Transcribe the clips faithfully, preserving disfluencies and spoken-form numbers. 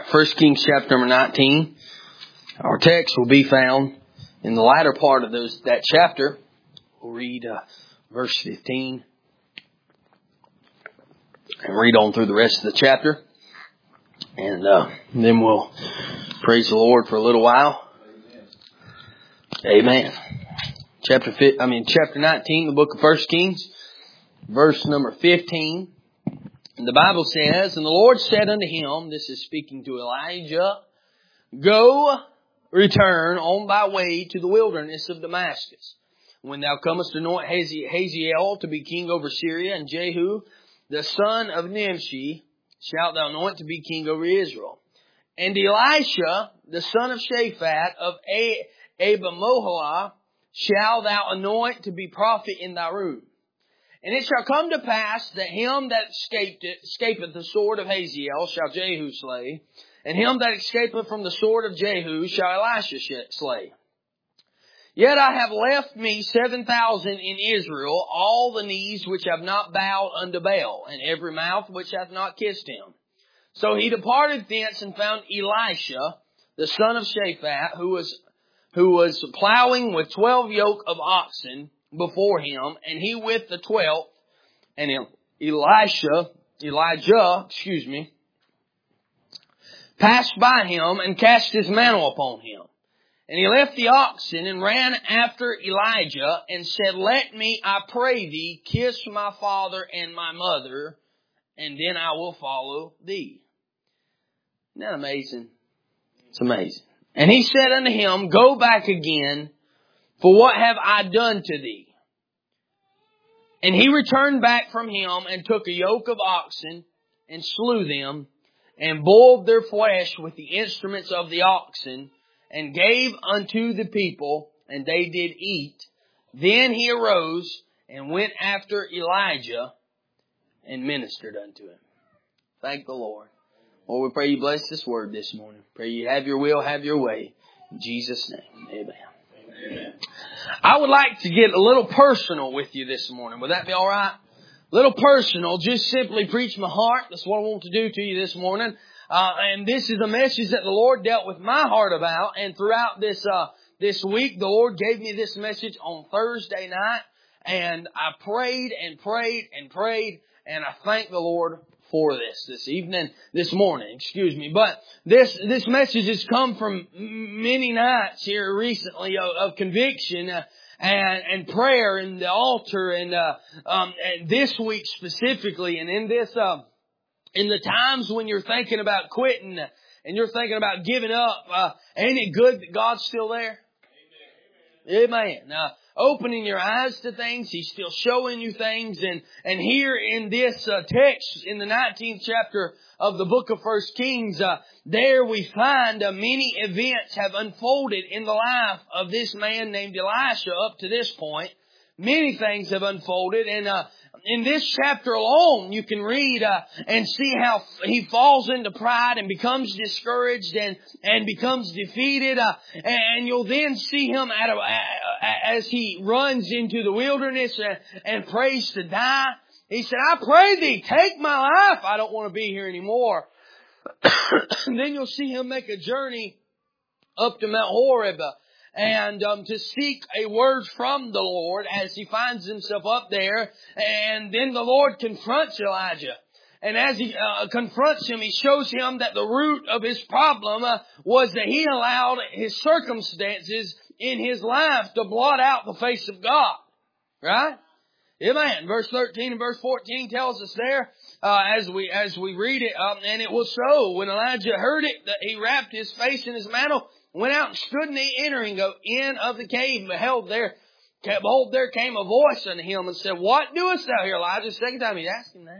First Kings chapter number nineteen. Our text will be found in the latter part of those that chapter. We'll read uh, verse fifteen and read on through the rest of the chapter. And uh, then we'll praise the Lord for a little while. Amen. Chapter fi- I mean chapter nineteen, the book of First Kings, verse number fifteen. And the Bible says, "And the Lord said unto him," this is speaking to Elijah, "Go, return on thy way to the wilderness of Damascus. When thou comest to anoint Hazael to be king over Syria, and Jehu, the son of Nimshi, shalt thou anoint to be king over Israel. And Elisha, the son of Shaphat of Abimaholah, shalt thou anoint to be prophet in thy room. And it shall come to pass that him that escaped it, escapeth the sword of Hazael shall Jehu slay, and him that escapeth from the sword of Jehu shall Elisha slay. Yet I have left me seven thousand in Israel, all the knees which have not bowed unto Baal, and every mouth which hath not kissed him. So he departed thence and found Elisha, the son of Shaphat, who was who was plowing with twelve yoke of oxen before him, and he with the twelfth, and Elisha, Elijah, excuse me, passed by him and cast his mantle upon him. And he left the oxen and ran after Elijah and said, Let me, I pray thee, kiss my father and my mother, and then I will follow thee." Isn't that amazing? It's amazing. And he said unto him, "Go back again, for what have I done to thee?" And he returned back from him and took a yoke of oxen and slew them and boiled their flesh with the instruments of the oxen and gave unto the people, and they did eat. Then he arose and went after Elijah and ministered unto him. Thank the Lord. Lord, we pray you bless this word this morning. Pray you have your will, have your way. In Jesus' name, amen. Amen. I would like to get a little personal with you this morning. Would that be all right? A little personal, just simply preach my heart. That's what I want to do to you this morning. Uh, and this is a message that the Lord dealt with my heart about. And throughout this uh, this week, the Lord gave me this message on Thursday night. And I prayed and prayed and prayed. And I thank the Lord for this, this evening, this morning, excuse me. But this, this message has come from many nights here recently of, of conviction uh, and, and prayer and the altar and, uh, um, and this week specifically. And in this, uh, in the times when you're thinking about quitting and you're thinking about giving up, uh, ain't it good that God's still there? Amen. Amen. Uh, opening your eyes to things. He's still showing you things. And, and here in this uh, text, in the nineteenth chapter of the book of First Kings, uh, there we find uh, many events have unfolded in the life of this man named Elisha up to this point. Many things have unfolded. And uh, in this chapter alone, you can read uh, and see how he falls into pride and becomes discouraged and, and becomes defeated. Uh, and you'll then see him at a, as he runs into the wilderness and, and prays to die. He said, "I pray thee, take my life. I don't want to be here anymore." And then you'll see him make a journey up to Mount Horeb uh, and um, to seek a word from the Lord as he finds himself up there. And then the Lord confronts Elijah. And as he uh, confronts him, he shows him that the root of his problem uh, was that he allowed his circumstances in his life to blot out the face of God. Right? Amen. Verse thirteen and verse fourteen tells us there, uh, as we, as we read it, um, and it was so, when Elijah heard it, that he wrapped his face in his mantle, went out and stood in the entering in of the cave, and beheld there, behold, there came a voice unto him and said, "What doest thou here, Elijah?" Second time he's asking that.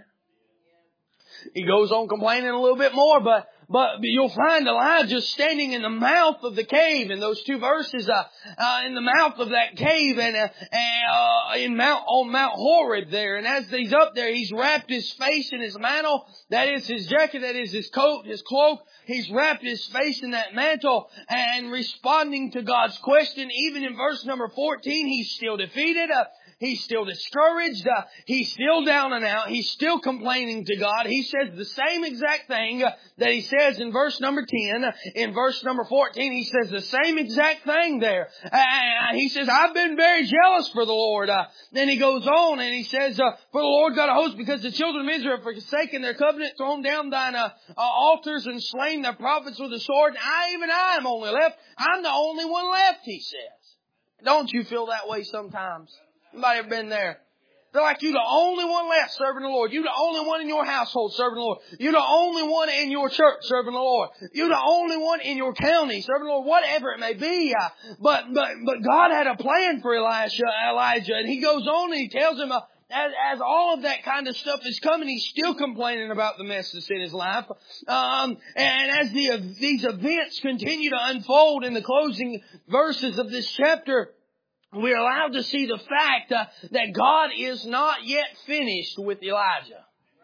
He goes on complaining a little bit more, but But you'll find Elijah standing in the mouth of the cave in those two verses, uh, uh, in the mouth of that cave and, uh, uh, in Mount, on Mount Horeb there. And as he's up there, he's wrapped his face in his mantle. That is his jacket. That is his coat, his cloak. He's wrapped his face in that mantle and responding to God's question. Even in verse number fourteen, he's still defeated. Uh, He's still discouraged. Uh, he's still down and out. He's still complaining to God. He says the same exact thing uh, that he says in verse number ten. In verse number fourteen, he says the same exact thing there. Uh, he says, I've been very jealous for the Lord. Uh, then he goes on and he says, uh, for the Lord God of hosts, because the children of Israel have forsaken their covenant, thrown down thine uh, uh, altars and slain their prophets with the sword. And I, even I am only left. I'm the only one left, he says. Don't you feel that way sometimes? Anybody ever been there? Feel like you're the only one left serving the Lord. You're the only one in your household serving the Lord. You're the only one in your church serving the Lord. You're the only one in your county serving the Lord, whatever it may be. Uh, but, but, but God had a plan for Elisha, Elijah, and he goes on and he tells him, uh, As, as all of that kind of stuff is coming, he's still complaining about the mess that's in his life. Um, and as the, these events continue to unfold in the closing verses of this chapter, we're allowed to see the fact uh, that God is not yet finished with Elijah.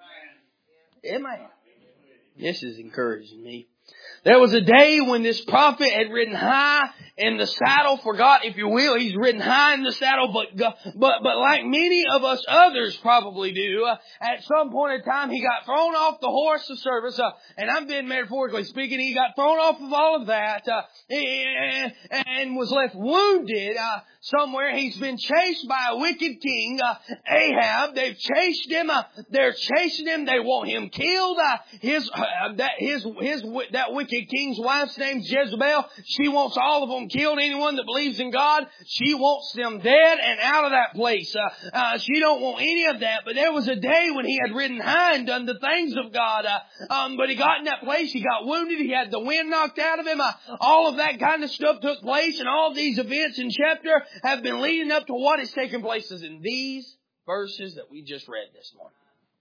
Amen. This is encouraging me. There was a day when this prophet had ridden high in the saddle for God, if you will. He's ridden high in the saddle, but but but like many of us others probably do, uh, at some point in time he got thrown off the horse of service, uh, and I'm being metaphorically speaking. He got thrown off of all of that uh, and, and was left wounded uh, somewhere. He's been chased by a wicked king, uh, Ahab. They've chased him. Uh, they're chasing him. They want him killed. Uh, his uh, that his his that wicked king's wife's name's Jezebel. She wants all of them killed. Anyone that believes in God, she wants them dead and out of that place. Uh, uh, she don't want any of that. But there was a day when he had ridden high and done the things of God. Uh, um, but he got in that place. He got wounded. He had the wind knocked out of him. Uh, all of that kind of stuff took place. And all these events in chapter have been leading up to what is taking place in these verses that we just read this morning.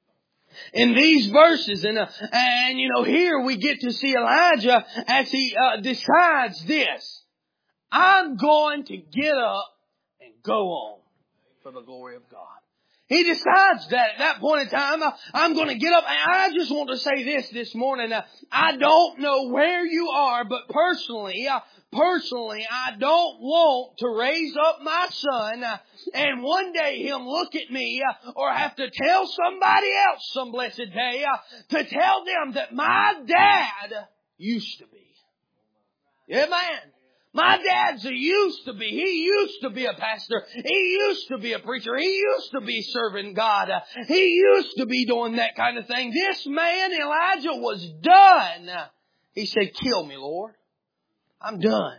In these verses, and uh, and you know, here we get to see Elijah as he uh, decides this: I'm going to get up and go on for the glory of God. He decides that at that point in time, uh, I'm going to get up. And I just want to say this this morning: uh, I don't know where you are, but personally, uh, Personally, I don't want to raise up my son uh, and one day him look at me uh, or have to tell somebody else some blessed day uh, to tell them that my dad used to be. Amen. My dad's a used to be. He used to be a pastor. He used to be a preacher. He used to be serving God. Uh, he used to be doing that kind of thing. This man, Elijah, was done. He said, kill me, Lord. I'm done.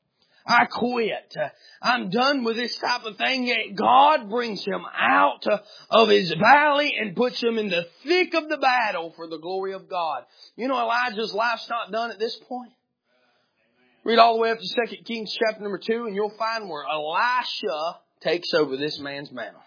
I quit. I'm done with this type of thing. Yet God brings him out of his valley and puts him in the thick of the battle for the glory of God. You know, Elijah's life's not done at this point. Read all the way up to Second Kings chapter number two, and you'll find where Elisha takes over this man's mantle.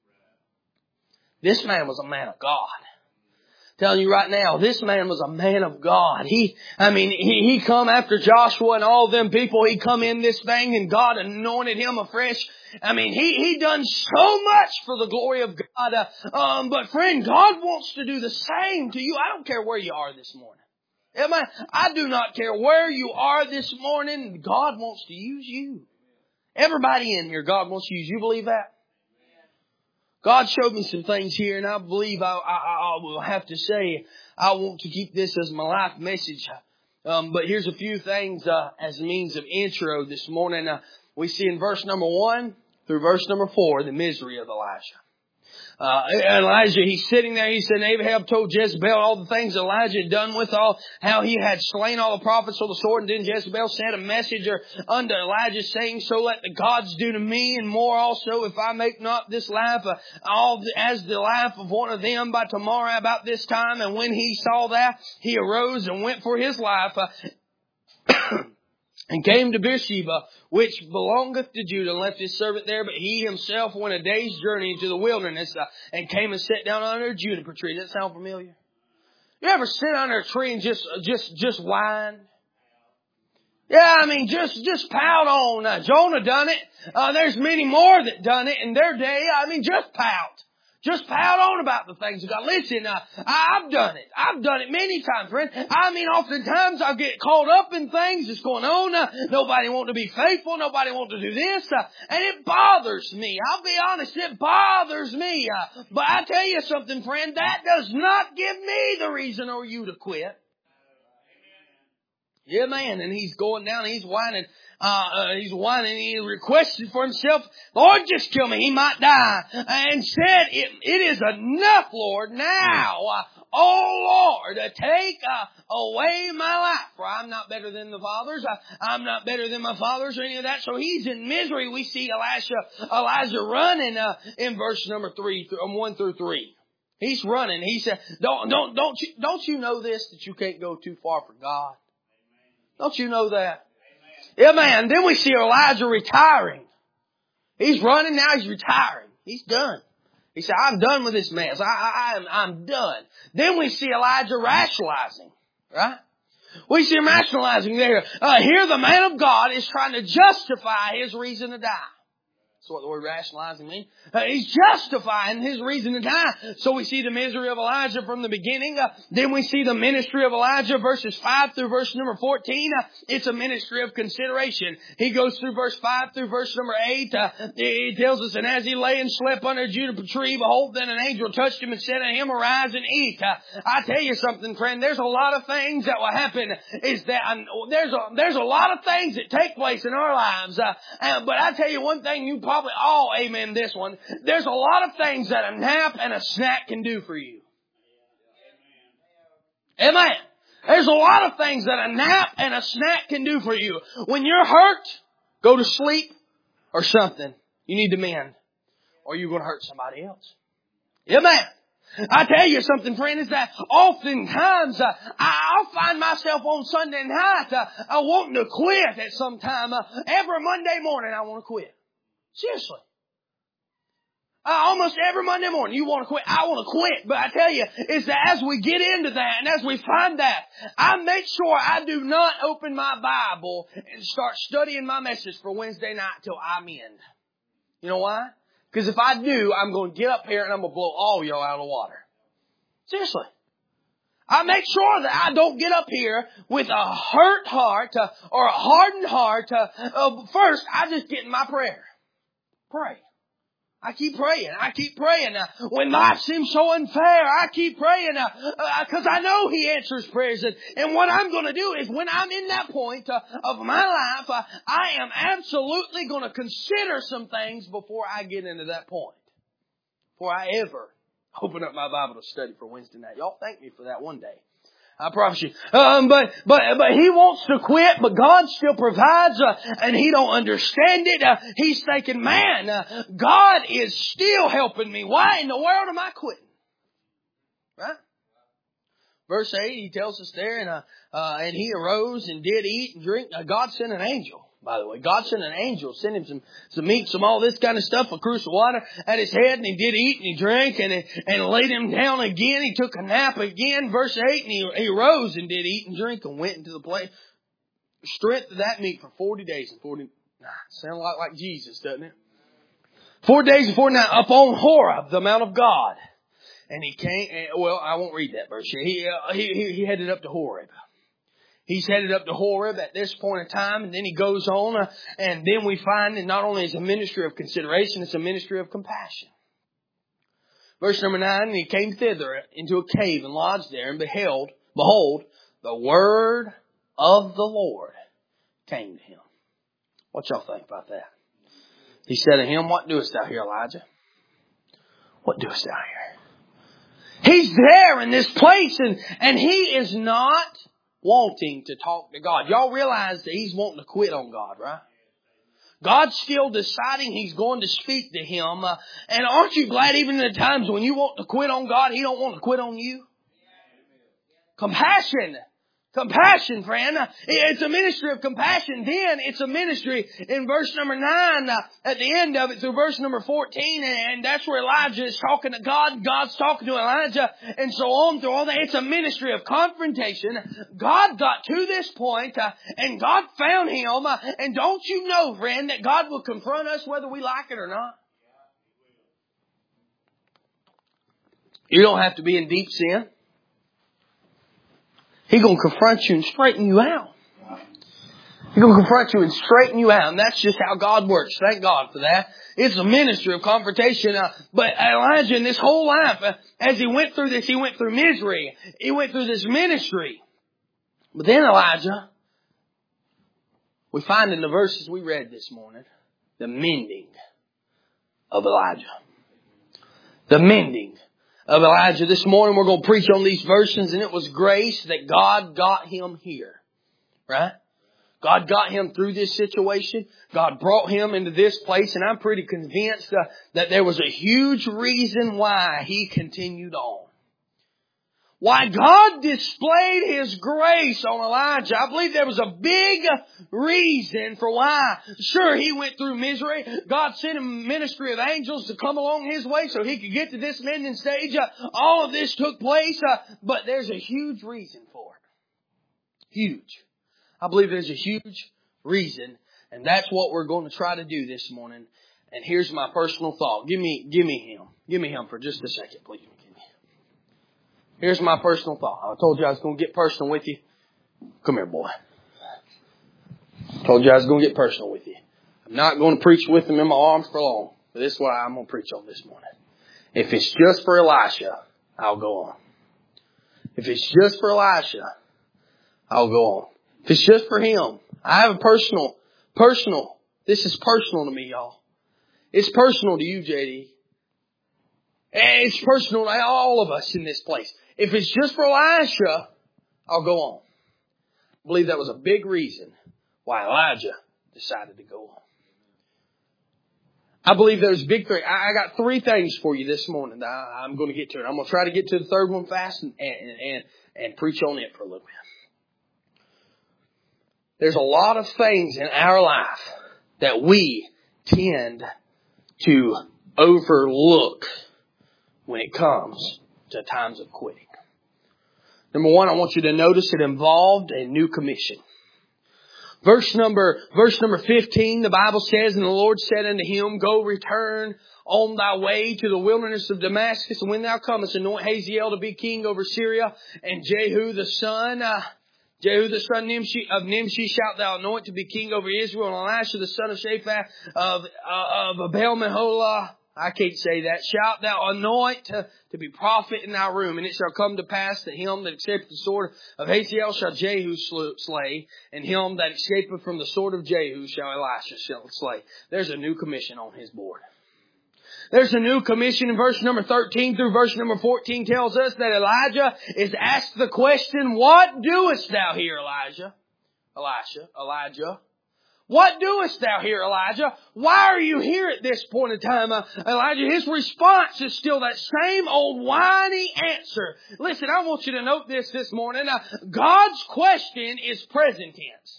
This man was a man of God. Telling you right now, this man was a man of God. He, I mean, he, he come after Joshua and all them people. He come in this thing and God anointed him afresh. I mean, he, he done so much for the glory of God. Uh, um, but friend, God wants to do the same to you. I don't care where you are this morning. Am I, I do not care where you are this morning. God wants to use you. Everybody in here, God wants to use you. Believe that? God showed me some things here, and I believe I, I, I will have to say I want to keep this as my life message. Um, but here's a few things uh, as a means of intro this morning. Uh, we see in verse number one through verse number four the misery of Elisha. Uh, Elijah, he's sitting there. He said, Ahab told Jezebel all the things Elijah had done with all, how he had slain all the prophets with the sword. And then Jezebel sent a messenger unto Elijah saying, so let the gods do to me and more also if I make not this life uh, all the, as the life of one of them by tomorrow about this time. And when he saw that, he arose and went for his life. Uh, And came to Beersheba, which belongeth to Judah, and left his servant there. But he himself went a day's journey into the wilderness, uh, and came and sat down under a juniper tree. Does that sound familiar? You ever sit under a tree and just, just, just whine? Yeah, I mean, just, just pout on. Uh, Jonah done it. Uh, there's many more that done it in their day. I mean, just pout. Just pout on about the things of God. Listen, uh, I, I've done it. I've done it many times, friend. I mean, oftentimes I get caught up in things that's going on. Uh, nobody wants to be faithful. Nobody wants to do this. Uh, and it bothers me. I'll be honest, it bothers me. Uh, but I tell you something, friend, that does not give me the reason or you to quit. Yeah, man. And he's going down, he's whining. Uh, uh, he's whining, he requested for himself, Lord, just kill me, he might die. And said, it, it is enough, Lord, now, uh, oh Lord, uh, take uh, away my life. For I'm not better than the fathers, uh, I'm not better than my fathers or any of that. So he's in misery. We see Elijah, Elijah running uh, in verse number three, um, one through three. He's running. He said, don't, don't, don't you, don't you know this, that you can't go too far for God? Don't you know that? Yeah, man. Then we see Elijah retiring. He's running now. He's retiring. He's done. He said, I'm done with this mess. I, I, I'm, I'm done. Then we see Elijah rationalizing, right? We see him rationalizing there. Uh, here the man of God is trying to justify his reason to die. That's what the word rationalizing means. Uh, he's justifying his reason to die. So we see the misery of Elijah from the beginning. Uh, then we see the ministry of Elijah, verses five through verse number fourteen. Uh, it's a ministry of consideration. He goes through verse five through verse number eight. Uh, he tells us, and as he lay and slept under a juniper tree, behold, then an angel touched him and said unto him, arise and eat. Uh, I tell you something, friend, there's a lot of things that will happen. Is that um, there's a there's a lot of things that take place in our lives. Uh, uh, but I tell you one thing, you probably all amen this one. There's a lot of things that a nap and a snack can do for you. Amen. There's a lot of things that a nap and a snack can do for you. When you're hurt, go to sleep or something. You need to mend, or you're going to hurt somebody else. Amen. I tell you something, friend, is that oftentimes uh, I'll find myself on Sunday night uh, uh, wanting to quit at some time. Uh, every Monday morning I want to quit. Seriously. Uh, almost every Monday morning you want to quit. I want to quit. But I tell you, is that as we get into that and as we find that, I make sure I do not open my Bible and start studying my message for Wednesday night till I'm in. You know why? Because if I do, I'm going to get up here and I'm going to blow all y'all out of the water. Seriously. I make sure that I don't get up here with a hurt heart uh, or a hardened heart. Uh, uh, first, I just get in my prayer. Pray. I keep praying. I keep praying. Uh, when life seems so unfair, I keep praying because uh, uh, I know He answers prayers. And, and what I'm going to do is when I'm in that point uh, of my life, uh, I am absolutely going to consider some things before I get into that point. Before I ever open up my Bible to study for Wednesday night. Y'all thank me for that one day. I promise you. Um, but, but, but he wants to quit, but God still provides, uh, and he don't understand it. Uh, he's thinking, man, uh, God is still helping me. Why in the world am I quitting? Right? Verse eight, he tells us there, and, uh, uh, and he arose and did eat and drink. Uh, God sent an angel. By the way, God sent an angel, sent him some, some meat, some all this kind of stuff, a cruse of water at his head, and he did eat and he drank and, and laid him down again. He took a nap again, verse eight, and he, he rose and did eat and drink and went into the place. Strength of that meat for forty days and forty, nah, sound a lot like Jesus, doesn't it? Forty days and forty nights up on Horeb, the Mount of God. And he came, well, I won't read that verse here. He, uh, he, he headed up to Horeb. He's headed up to Horeb at this point in time, and then he goes on, uh, and then we find that not only is a ministry of consideration, it's a ministry of compassion. Verse number nine, and he came thither into a cave and lodged there, and beheld, behold, the word of the Lord came to him. What y'all think about that? He said to him, what doest thou here, Elijah? What doest thou here? He's there in this place, and, and he is not wanting to talk to God. Y'all realize that he's wanting to quit on God, right? God's still deciding He's going to speak to him. Uh, and aren't you glad even in the times when you want to quit on God, He don't want to quit on you? Compassion. Compassion, friend. It's a ministry of compassion. Then it's a ministry in verse number nine, uh, at the end of it through verse number fourteen. And that's where Elijah is talking to God. God's talking to Elijah and so on through all that. It's a ministry of confrontation. God got to this point uh, and God found him. Uh, and don't you know, friend, that God will confront us whether we like it or not? You don't have to be in deep sin. He's going to confront you and straighten you out. He's going to confront you and straighten you out. And that's just how God works. Thank God for that. It's a ministry of confrontation. Uh, but Elijah, in this whole life, uh, as he went through this, he went through misery. He went through this ministry. But then Elijah, we find in the verses we read this morning, the mending of Elijah. The mending of Elijah. This morning we're going to preach on these verses, and it was grace that God got him here. Right? God got him through this situation. God brought him into this place, and I'm pretty convinced uh, that there was a huge reason why he continued on. Why God displayed His grace on Elijah. I believe there was a big reason for why. Sure, he went through misery. God sent him a ministry of angels to come along his way so he could get to this mending stage. Uh, all of this took place, uh, but there's a huge reason for it. Huge. I believe there's a huge reason, and that's what we're going to try to do this morning. And here's my personal thought. Give me, give me him. Give me him for just a second, please. Here's my personal thought. I told you I was going to get personal with you. Come here, boy. I told you I was going to get personal with you. I'm not going to preach with him in my arms for long, but this is what I'm going to preach on this morning. If it's just for Elisha, I'll go on. If it's just for Elisha, I'll go on. If it's just for him, I have a personal, personal, this is personal to me, y'all. It's personal to you, J D. It's personal to all of us in this place. If it's just for Elisha, I'll go on. I believe that was a big reason why Elijah decided to go on. I believe there's big three. I got three things for you this morning that I'm going to get to it. I'm going to try to get to the third one fast and, and, and, and preach on it for a little bit. There's a lot of things in our life that we tend to overlook when it comes to times of quitting. Number one, I want you to notice it involved a new commission. Verse number, verse number fifteen, the Bible says, and the Lord said unto him, go return on thy way to the wilderness of Damascus, and when thou comest, anoint Hazael to be king over Syria, and Jehu the son, uh, Jehu the son of Nimshi shalt thou anoint to be king over Israel, and Elisha the son of Shaphat of, uh, of Abel-Meholah, I can't say that. Shalt thou anoint to, to be prophet in thy room, and it shall come to pass that him that escapeth the sword of Hazael shall Jehu slay, and him that escapeth from the sword of Jehu shall Elisha shall slay. There's a new commission on his board. There's a new commission in verse number thirteen through verse number fourteen tells us that Elijah is asked the question, what doest thou here, Elijah? Elisha, Elijah. What doest thou here, Elijah? Why are you here at this point in time? Uh, Elijah, his response is still that same old whiny answer. Listen, I want you to note this this morning. Uh, God's question is present tense.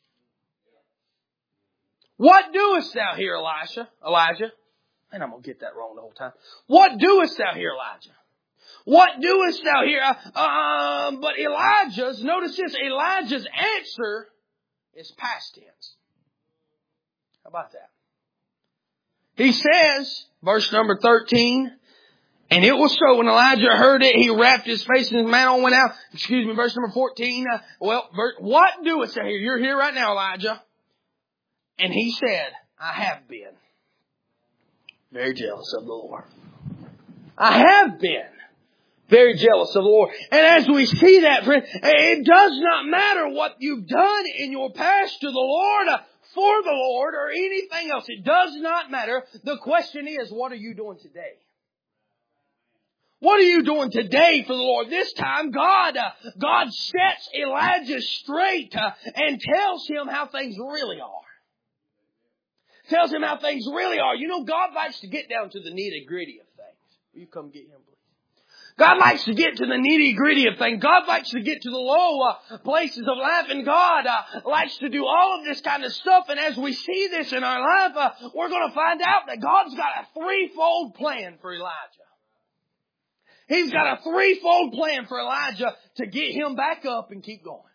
What doest thou here, Elisha? Elijah? And I'm going to get that wrong the whole time. What doest thou here, Elijah? What doest thou here? Uh, um, but Elijah's, notice this, Elijah's answer is past tense. How about that? He says, verse number thirteen, and it was so when Elijah heard it, he wrapped his face in his mantle and went out. Excuse me, verse number fourteen. Uh, well, verse, what doest thou here? You're here right now, Elijah. And he said, I have been very jealous of the Lord. I have been very jealous of the Lord. And as we see that, friend, it does not matter what you've done in your past to the Lord, uh, for the Lord, or anything else. It does not matter. The question is, what are you doing today? What are you doing today for the Lord? This time, God, uh, God sets Elijah straight uh, and tells him how things really are. Tells him how things really are. You know, God likes to get down to the nitty-gritty of things. Will you come get him, please? God likes to get to the nitty-gritty of things. God likes to get to the low uh, places of life. And God uh, likes to do all of this kind of stuff. And as we see this in our life, uh, we're going to find out that God's got a threefold plan for Elijah. He's got a threefold plan for Elijah to get him back up and keep going.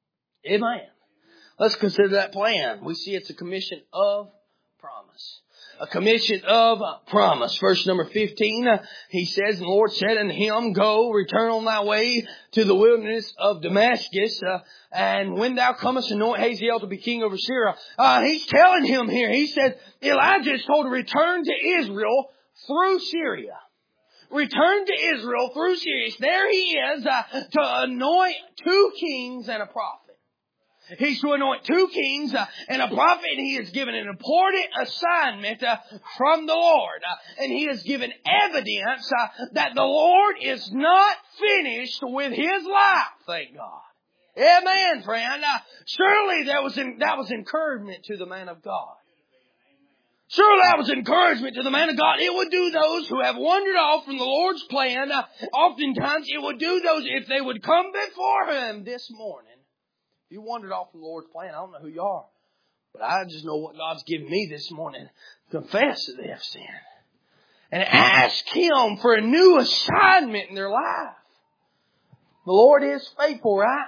Amen. Let's consider that plan. We see it's a commission of promise. A commission of promise. Verse number fifteen, uh, he says, and the Lord said unto him, Go, return on thy way to the wilderness of Damascus, uh, and when thou comest, anoint Hazael to be king over Syria. Uh, he's telling him here, he said, Elijah is told to return to Israel through Syria. Return to Israel through Syria. There he is uh, to anoint two kings and a prophet. He's to anoint two kings uh, and a prophet, and he is given an important assignment uh, from the Lord. Uh, and he is given evidence uh, that the Lord is not finished with his life. Thank God. Amen, friend. Uh, surely that was, in, that was encouragement to the man of God. Surely that was encouragement to the man of God. It would do those who have wandered off from the Lord's plan. Uh, oftentimes it would do those if they would come before him this morning. If you wandered off from the Lord's plan, I don't know who you are. But I just know what God's given me this morning. Confess that they have sinned. And ask Him for a new assignment in their life. The Lord is faithful, right?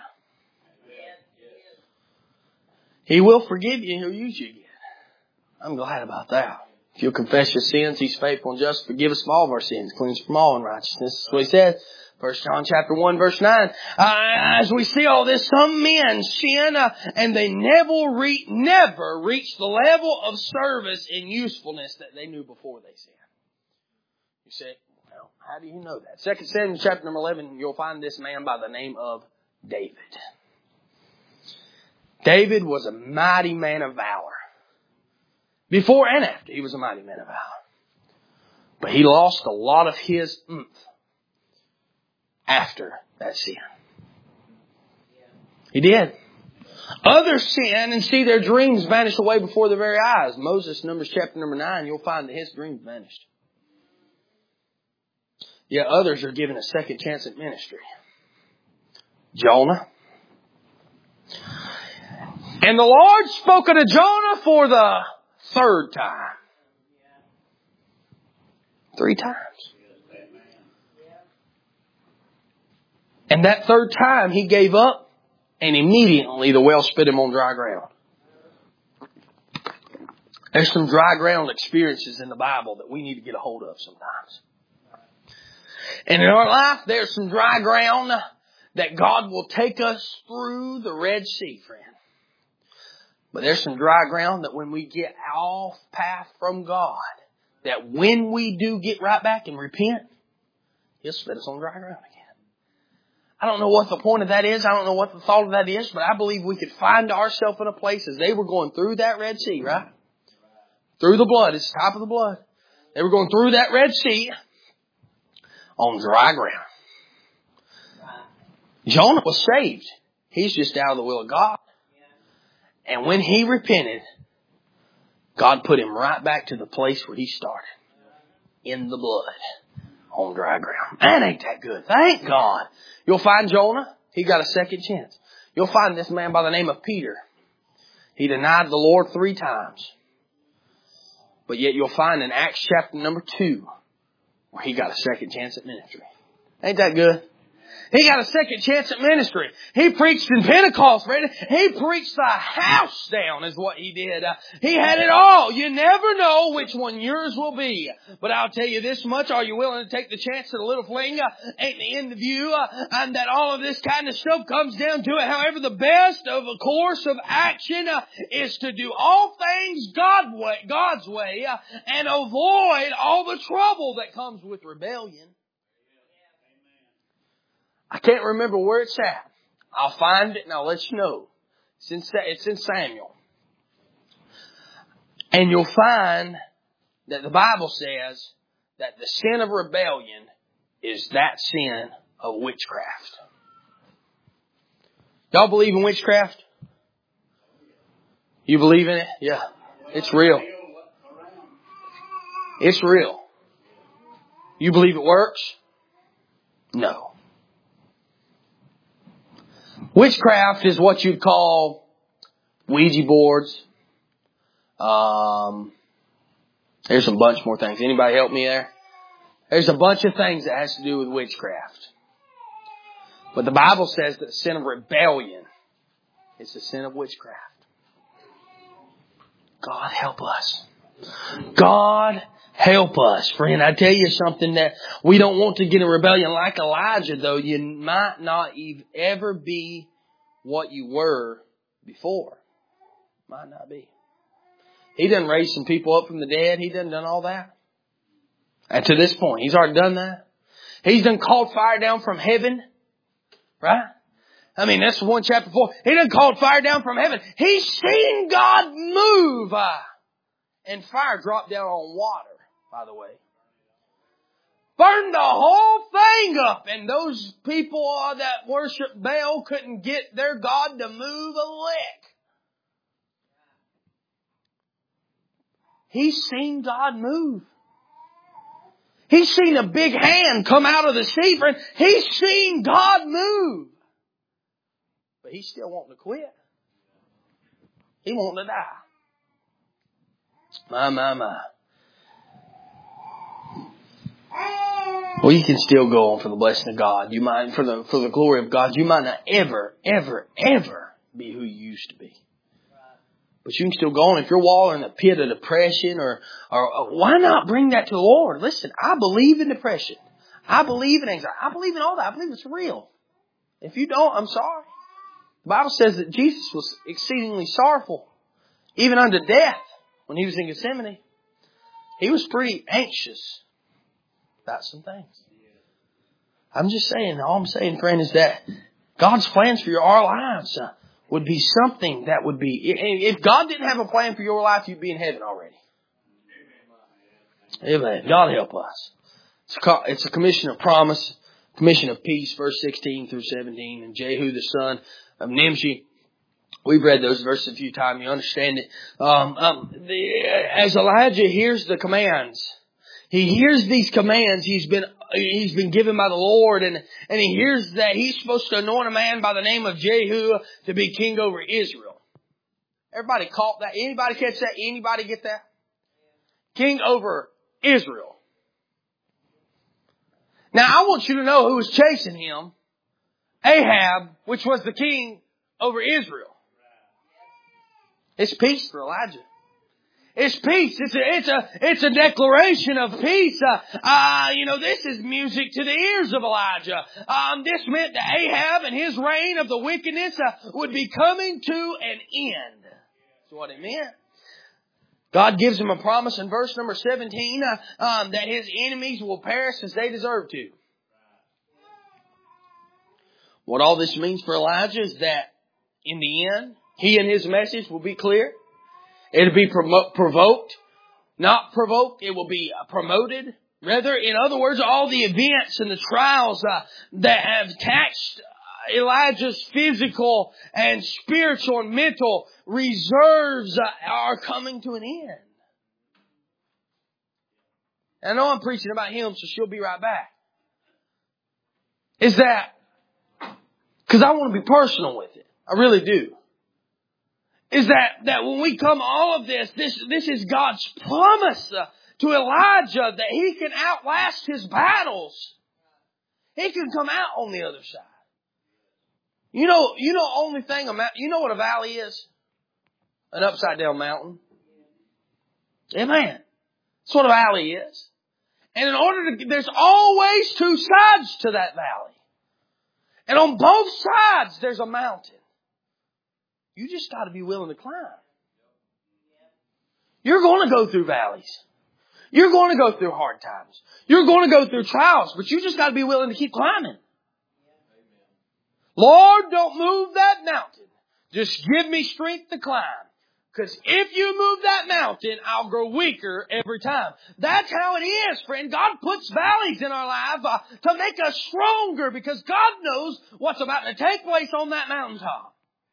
He will forgive you and He'll use you again. I'm glad about that. If you'll confess your sins, He's faithful and just to forgive us of all of our sins, cleanse us from all unrighteousness. That's what He says. First John chapter one verse nine. Uh, as we see all this, some men sin uh, and they never, re- never reach the level of service and usefulness that they knew before they sinned. You say, well, how do you know that? Second Samuel chapter number eleven, you'll find this man by the name of David. David was a mighty man of valor. Before and after, he was a mighty man of valor. But he lost a lot of his oomph after that sin. He did. Others sin and see their dreams vanish away before their very eyes. Moses, Numbers chapter number nine, you'll find that his dreams vanished. Yet others are given a second chance at ministry. Jonah. And the Lord spoke unto Jonah for the third time. Three times. And that third time he gave up, and immediately the well spit him on dry ground. There's some dry ground experiences in the Bible that we need to get a hold of sometimes. And in our life, there's some dry ground that God will take us through the Red Sea, friend. But there's some dry ground that when we get off path from God, that when we do get right back and repent, He'll spit us on dry ground again. I don't know what the point of that is. I don't know what the thought of that is, but I believe we could find ourselves in a place as they were going through that Red Sea, right? Through the blood. It's the top of the blood. They were going through that Red Sea on dry ground. Jonah was saved. He's just out of the will of God. And when he repented, God put him right back to the place where he started. In the blood. On dry ground. Man, ain't that good. Thank God. You'll find Jonah. He got a second chance. You'll find this man by the name of Peter. He denied the Lord three times. But yet you'll find in Acts chapter number two where he got a second chance at ministry. Ain't that good? He got a second chance at ministry. He preached in Pentecost, right? He preached the house down is what he did. Uh, he had it all. You never know which one yours will be. But I'll tell you this much. Are you willing to take the chance that a little fling uh, ain't the end of you? Uh, and that all of this kind of stuff comes down to it. However, the best of a course of action uh, is to do all things God way, God's way uh, and avoid all the trouble that comes with rebellion. I can't remember where it's at. I'll find it and I'll let you know. It's in, it's in Samuel. And you'll find that the Bible says that the sin of rebellion is that sin of witchcraft. Y'all believe in witchcraft? You believe in it? Yeah. It's real. It's real. You believe it works? No. Witchcraft is what you'd call Ouija boards. Um, there's a bunch more things. Anybody help me there? There's a bunch of things that has to do with witchcraft. But the Bible says that the sin of rebellion is the sin of witchcraft. God help us. God help us, friend. I tell you something that we don't want to get in rebellion like Elijah, though. You might not ever be what you were before. Might not be. He done raised some people up from the dead. He done done all that. And to this point, He's already done that. He's done called fire down from heaven. Right? I mean, that's one chapter four. He done called fire down from heaven. He's seen God move. Uh, and fire dropped down on water, by the way. Burned the whole thing up. And those people uh, that worship Baal couldn't get their God to move a lick. He's seen God move. He's seen a big hand come out of the sea, friend. He's seen God move. But he's still wanting to quit. He wanting to die. My, my, my. Well, you can still go on for the blessing of God. You might, for the, for the glory of God, you might not ever, ever, ever be who you used to be. But you can still go on. If you're wallowing in a pit of depression or, or, or why not bring that to the Lord? Listen, I believe in depression. I believe in anxiety. I believe in all that. I believe it's real. If you don't, I'm sorry. The Bible says that Jesus was exceedingly sorrowful, even unto death, when He was in Gethsemane. He was pretty anxious about some things. I'm just saying, all I'm saying, friend, is that God's plans for your, our lives uh, would be something that would be, if God didn't have a plan for your life, you'd be in heaven already. Amen. God help us. It's a, it's a commission of promise, commission of peace, verse sixteen through seventeen. And Jehu, the son of Nimshi. We've read those verses a few times. You understand it. Um, um, the, as Elijah hears the commands, he hears these commands. He's been he's been given by the Lord, and and he hears that he's supposed to anoint a man by the name of Jehu to be king over Israel. Everybody caught that? Anybody catch that? Anybody get that? King over Israel. Now I want you to know who was chasing him. Ahab, which was the king over Israel. It's peace for Elijah. It's peace. It's a, it's a, it's a declaration of peace. Uh, uh, you know, this is music to the ears of Elijah. Um, this meant that Ahab and his reign of the wickedness uh, would be coming to an end. That's what it meant. God gives him a promise in verse number seventeen uh, um, that his enemies will perish as they deserve to. What all this means for Elijah is that in the end, he and his message will be clear. It'll be promo- provoked, not provoked. It will be promoted. Rather, in other words, all the events and the trials uh, that have taxed Elijah's physical and spiritual and mental reserves uh, are coming to an end. I know I'm preaching about him, so she'll be right back. Is that because I want to be personal with it. I really do. Is that, that when we come all of this, this, this is God's promise uh, to Elijah that he can outlast his battles. He can come out on the other side. You know, you know, only thing, you know what a valley is? An upside down mountain. Amen. That's what a valley is. And in order to, there's always two sides to that valley. And on both sides, there's a mountain. You just got to be willing to climb. You're going to go through valleys. You're going to go through hard times. You're going to go through trials, but you just got to be willing to keep climbing. Lord, don't move that mountain. Just give me strength to climb. Because if you move that mountain, I'll grow weaker every time. That's how it is, friend. God puts valleys in our life uh, to make us stronger because God knows what's about to take place on that mountaintop.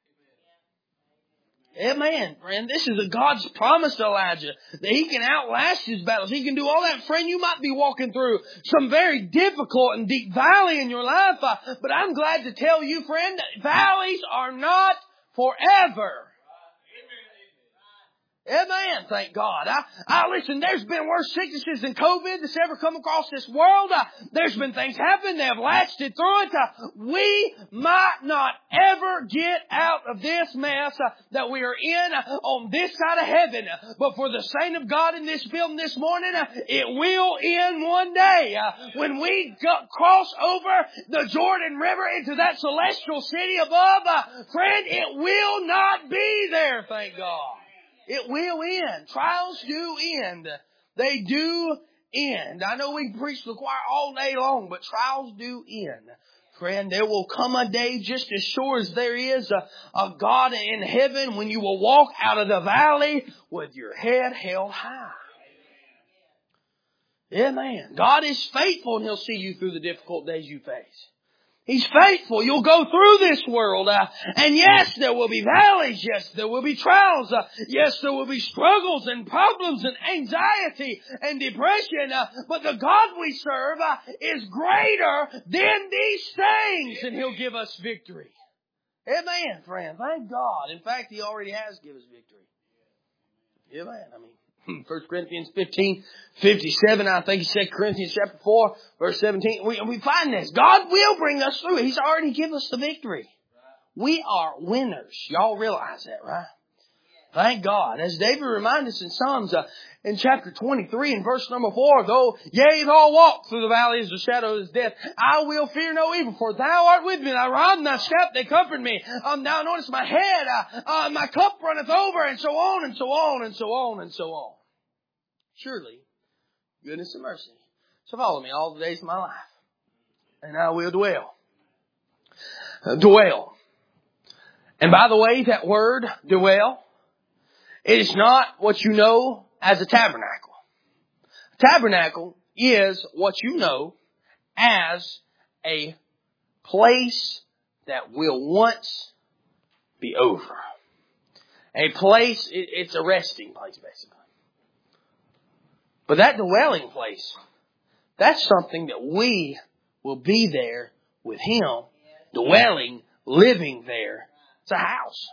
Amen, friend. This is a God's promise to Elijah that he can outlast his battles. He can do all that. Friend, you might be walking through some very difficult and deep valley in your life, uh, but I'm glad to tell you, friend, that valleys are not forever. Amen. Thank God. I, I listen, there's been worse sicknesses than COVID that's ever come across this world. Uh, there's been things happen. They have lasted through it. Uh, we might not ever get out of this mess uh, that we are in uh, on this side of heaven. Uh, but for the saint of God in this building this morning, uh, it will end one day. Uh, when we go, cross over the Jordan River into that celestial city above, uh, friend, it will not be there, thank God. It will end. Trials do end. They do end. I know we can preach to the choir all day long, but trials do end. Friend, there will come a day just as sure as there is a, a God in heaven when you will walk out of the valley with your head held high. Amen. God is faithful and He'll see you through the difficult days you face. He's faithful. You'll go through this world. Uh, and yes, there will be valleys. Yes, there will be trials. Uh, yes, there will be struggles and problems and anxiety and depression. Uh, but the God we serve uh, is greater than these things. And He'll give us victory. Amen, friend. Thank God. In fact, He already has given us victory. Amen. I mean, First Corinthians fifteen, fifty-seven, I think it's Second Corinthians chapter four, verse seventeen. We, we find this. God will bring us through. He's already given us the victory. We are winners. Y'all realize that, right? Thank God. As David reminded us in Psalms uh, in chapter twenty-three and verse number four, though, yea, though I walk through the valleys of the shadow of death, I will fear no evil, for thou art with me. Thy rod and thy staff, they comfort me. Um, thou anointest my head, uh, uh, my cup runneth over, and so on, and so on, and so on, and so on. Surely, goodness and mercy shall follow me all the days of my life, and I will dwell. Uh, dwell. And by the way, that word, dwell, it is not what you know as a tabernacle. A tabernacle is what you know as a place that will once be over. A place, it's a resting place basically. But that dwelling place, that's something that we will be there with Him, dwelling, living there. It's a house.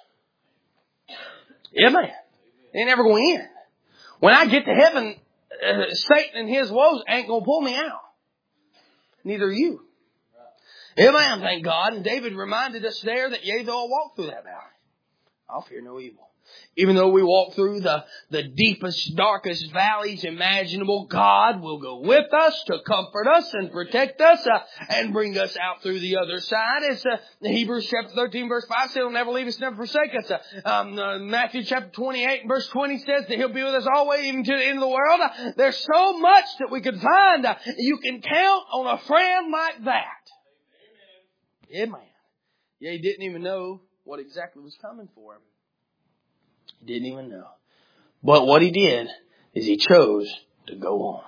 Amen. It ain't never going to end. When I get to heaven, uh, Satan and his woes ain't going to pull me out. Neither are you. Amen, thank God. And David reminded us there that, yea, though I walk through that valley, I'll fear no evil. Even though we walk through the, the deepest, darkest valleys imaginable, God will go with us to comfort us and protect us uh, and bring us out through the other side. As uh, Hebrews chapter thirteen verse five says, He'll never leave us, never forsake us. Uh, um, uh, Matthew chapter twenty-eight and verse twenty says that He'll be with us always, even to the end of the world. Uh, there's so much that we could find. Uh, you can count on a friend like that. Amen. Yeah, he didn't even know what exactly was coming for him. Didn't even know. But what he did is he chose to go on.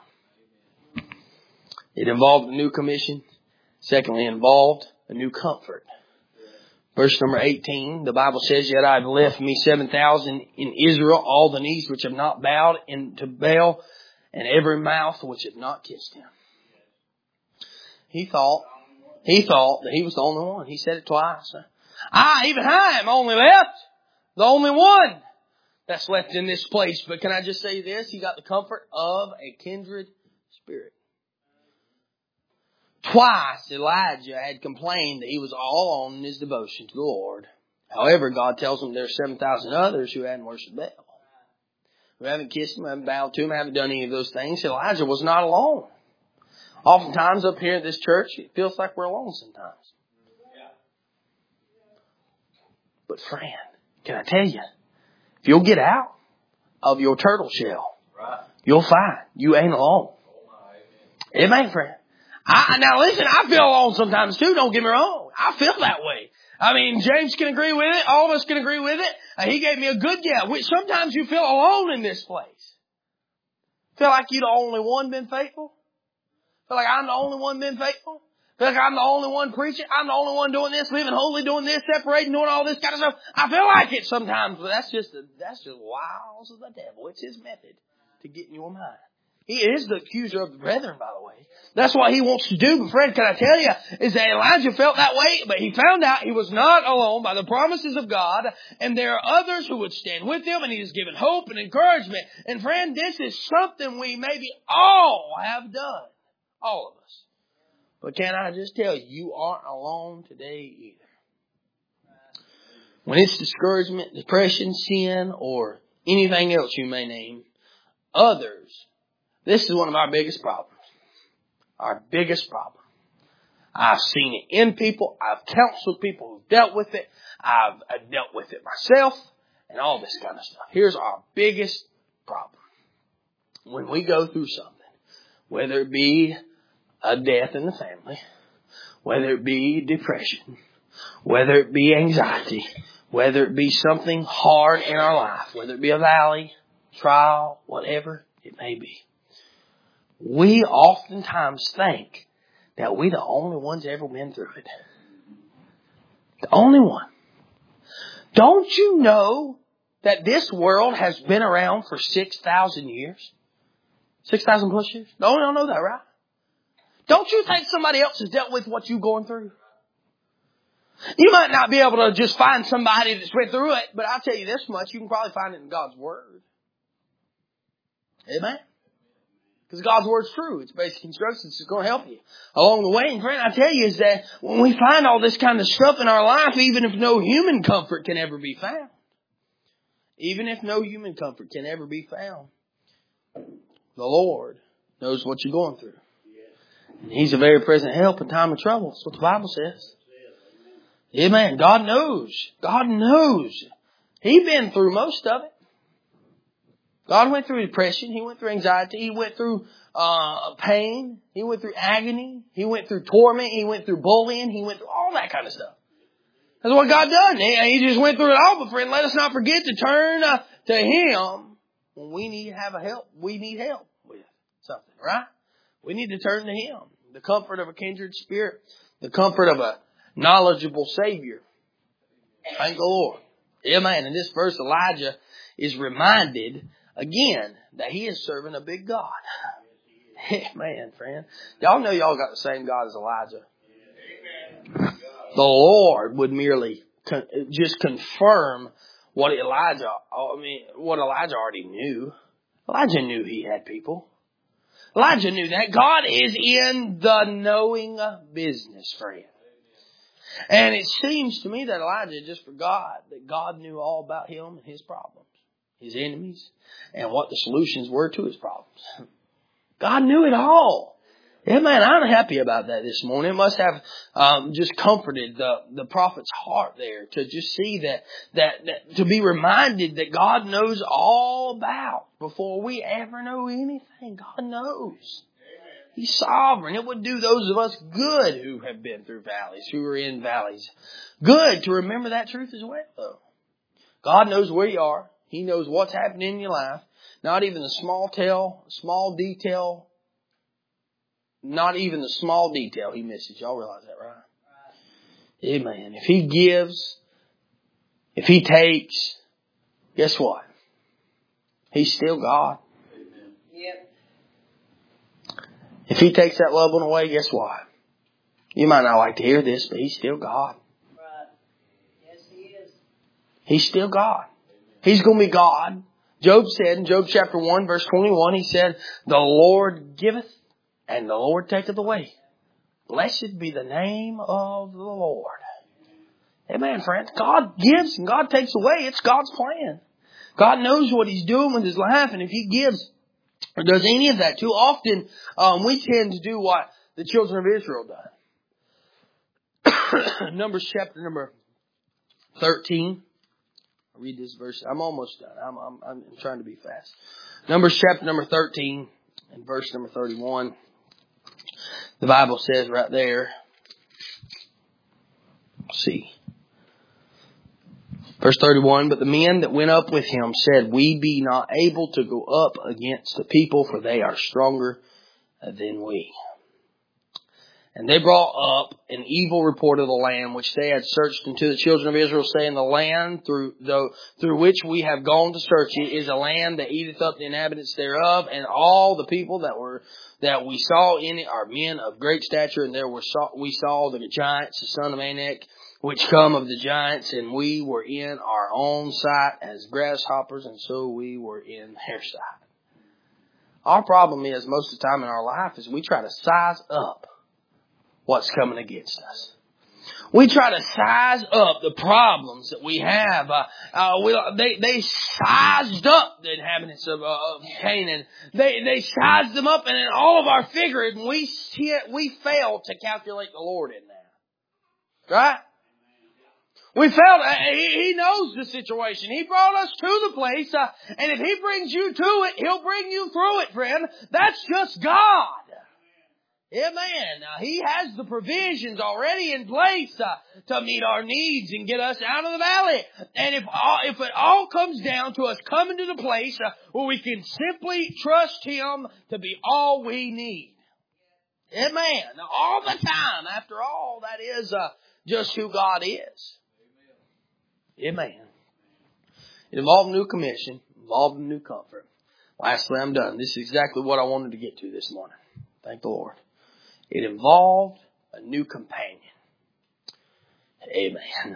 It involved a new commission. Secondly, it involved a new comfort. Verse number eighteen, the Bible says, Yet I have left me seven thousand in Israel, all the knees which have not bowed into Baal, and every mouth which have not kissed him. He thought, he thought that he was the only one. He said it twice. I, even I am only left, the only one that's left in this place. But can I just say this? He got the comfort of a kindred spirit. Twice Elijah had complained that he was all alone in his devotion to the Lord. However, God tells him there are seven thousand others who hadn't worshipped Baal, who haven't kissed him, haven't bowed to him, haven't done any of those things. Elijah was not alone. Oftentimes up here at this church, it feels like we're alone sometimes. But friend, can I tell you, if you'll get out of your turtle shell, you'll find you ain't alone. Amen, friend. I, now listen, I feel alone sometimes too, don't get me wrong. I feel that way. I mean, James can agree with it. All of us can agree with it. Uh, he gave me a good yeah. Which sometimes you feel alone in this place. Feel like you're the only one been faithful. Feel like I'm the only one been faithful. Feel like I'm the only one preaching. I'm the only one doing this, living holy, doing this, separating, doing all this kind of stuff. I feel like it sometimes, but that's just the, that's just wiles of the devil. It's his method to get in your mind. He is the accuser of the brethren, by the way. That's what he wants to do. But friend, can I tell you, is that Elijah felt that way, but he found out he was not alone by the promises of God, and there are others who would stand with him, and he is given hope and encouragement. And friend, this is something we maybe all have done. All of us. But can I just tell you, you aren't alone today either. When it's discouragement, depression, sin, or anything else you may name, others, this is one of our biggest problems. Our biggest problem. I've seen it in people. I've counseled people who've dealt with it. I've, I've dealt with it myself and all this kind of stuff. Here's our biggest problem. When we go through something, whether it be a death in the family, whether it be depression, whether it be anxiety, whether it be something hard in our life, whether it be a valley, trial, whatever it may be, we oftentimes think that we're the only ones ever been through it. The only one. Don't you know that this world has been around for six thousand years? six thousand plus years? No, you don't know that, right? Don't you think somebody else has dealt with what you're going through? You might not be able to just find somebody that's went through it, but I'll tell you this much, you can probably find it in God's Word. Amen? Because God's Word's true. It's basic instructions. It's going to help you along the way. And friend, I tell you is that when we find all this kind of stuff in our life, even if no human comfort can ever be found, even if no human comfort can ever be found, the Lord knows what you're going through. And He's a very present help in time of trouble. That's what the Bible says. Amen. God knows. God knows. He's been through most of it. God went through depression. He went through anxiety. He went through uh pain. He went through agony. He went through torment. He went through bullying. He went through all that kind of stuff. That's what God done. He, he just went through it all. But friend, let us not forget to turn uh, to Him when we need to have a help. We need help with something, right? We need to turn to Him. The comfort of a kindred spirit. The comfort of a knowledgeable Savior. Thank the Lord. Amen. In this verse, Elijah is reminded again that he is serving a big God. Man, friend. Y'all know y'all got the same God as Elijah. The Lord would merely con- just confirm what Elijah, I mean, what Elijah already knew. Elijah knew he had people. Elijah knew that. God is in the knowing business, friend. And it seems to me that Elijah just forgot that God knew all about him and his problems, his enemies, and what the solutions were to his problems. God knew it all. Yeah, man, I'm happy about that this morning. It must have um, just comforted the, the prophet's heart there to just see that, that, that, to be reminded that God knows all about before we ever know anything. God knows. He's sovereign. It would do those of us good who have been through valleys, who are in valleys, good to remember that truth as well, though. God knows where you are. He knows what's happening in your life. Not even the small tell, small detail, not even the small detail He misses. Y'all realize that, right? Amen. If He gives, if He takes, guess what? He's still God. Yep. If He takes that loved one away, guess what? You might not like to hear this, but He's still God. Right. Yes, He is. He's still God. He's going to be God. Job said in Job chapter one, verse twenty-one, he said, "The Lord giveth and the Lord taketh away. Blessed be the name of the Lord." Amen, friends. God gives and God takes away. It's God's plan. God knows what He's doing with His life, and if He gives or does any of that, too often um, we tend to do what the children of Israel done. Numbers chapter number thirteen. I'll read this verse. I'm almost done. I'm, I'm, I'm trying to be fast. Numbers chapter number thirteen and verse number thirty-one. The Bible says right there. Let's see. Verse thirty-one, "But the men that went up with him said, We be not able to go up against the people, for they are stronger than we." And they brought up an evil report of the land which they had searched unto the children of Israel, saying, the land through the, through which we have gone to search it is a land that eateth up the inhabitants thereof, and all the people that were that we saw in it are men of great stature, and there were saw, we saw the giants, the son of Anak, which come of the giants, and we were in our own sight as grasshoppers, and so we were in their sight. Our problem is, most of the time in our life, is we try to size up what's coming against us. We try to size up the problems that we have. Uh, uh, we, they, they sized up the inhabitants of, uh, of Canaan. They, they sized them up, and in all of our figuring, we see it, we fail to calculate the Lord in that. Right? We failed. Uh, he, he knows the situation. He brought us to the place, uh, and if He brings you to it, He'll bring you through it, friend. That's just God. Amen. Now, He has the provisions already in place uh, to meet our needs and get us out of the valley. And if all, if it all comes down to us coming to the place uh, where we can simply trust Him to be all we need. Amen. Now, all the time, after all, that is uh, just who God is. Amen. It involved a new commission, involved a new comfort. Lastly, I'm done. This is exactly what I wanted to get to this morning. Thank the Lord. It involved a new companion. Amen.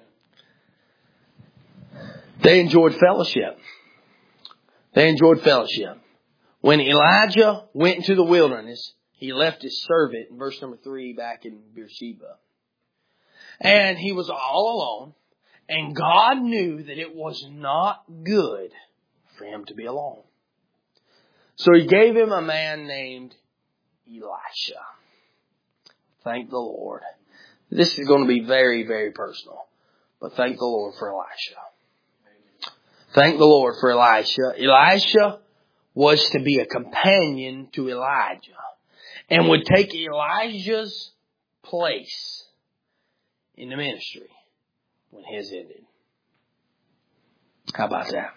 They enjoyed fellowship. They enjoyed fellowship. When Elijah went into the wilderness, he left his servant, in verse number three, back in Beersheba. And he was all alone. And God knew that it was not good for him to be alone. So He gave him a man named Elisha. Thank the Lord. This is going to be very, very personal. But thank the Lord for Elisha. Thank the Lord for Elisha. Elisha was to be a companion to Elijah and would take Elijah's place in the ministry when his ended. How about that?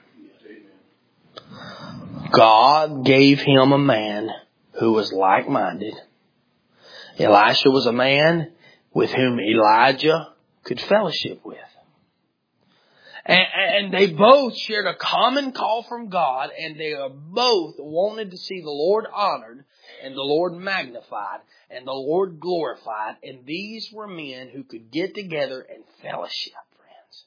God gave him a man who was like-minded. Elisha was a man with whom Elijah could fellowship with. And, and they both shared a common call from God, and they both wanted to see the Lord honored and the Lord magnified and the Lord glorified. And these were men who could get together and fellowship, friends.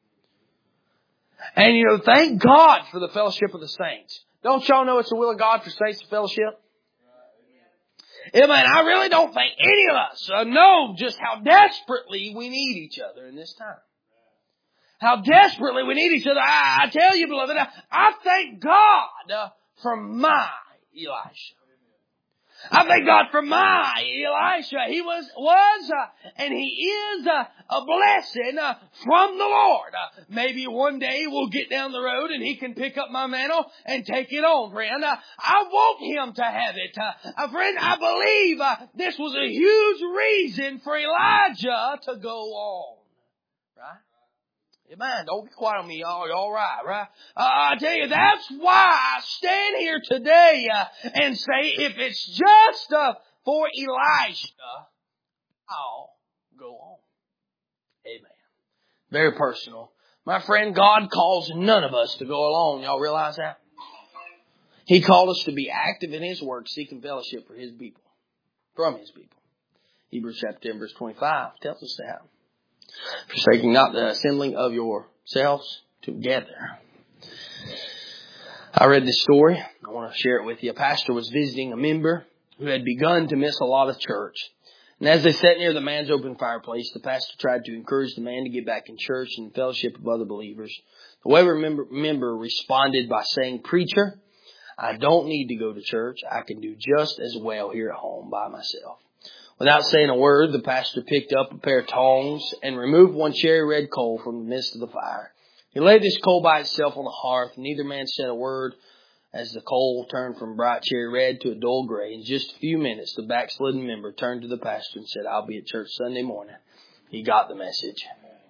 And you know, thank God for the fellowship of the saints. Don't y'all know it's the will of God for saints to fellowship? Amen. I really don't think any of us know just how desperately we need each other in this time. How desperately we need each other. I, I tell you, beloved, I, I thank God uh, for my Elisha. I thank God for my Elisha. He was, was, uh, and he is uh, a blessing uh, from the Lord. Uh, maybe one day we'll get down the road and he can pick up my mantle and take it on, friend. Uh, I want him to have it. Uh, uh, friend, I believe uh, this was a huge reason for Elijah to go on. Right? Amen. Don't be quiet on me, y'all. You're all right, right? Uh, I tell you, that's why I stand here today uh, and say, if it's just uh, for Elisha, I'll go on. Amen. Very personal. My friend, God calls none of us to go alone. Y'all realize that? He called us to be active in His work, seeking fellowship for His people, from His people. Hebrews chapter ten, verse twenty-five tells us that. Forsaking not the assembling of yourselves together. I read this story. I want to share it with you. A pastor was visiting a member who had begun to miss a lot of church. And as they sat near the man's open fireplace, the pastor tried to encourage the man to get back in church and fellowship of other believers. The wayward member, member responded by saying, "Preacher, I don't need to go to church. I can do just as well here at home by myself." Without saying a word, the pastor picked up a pair of tongs and removed one cherry red coal from the midst of the fire. He laid this coal by itself on the hearth, and neither man said a word as the coal turned from bright cherry red to a dull gray. In just a few minutes, the backslidden member turned to the pastor and said, "I'll be at church Sunday morning." He got the message.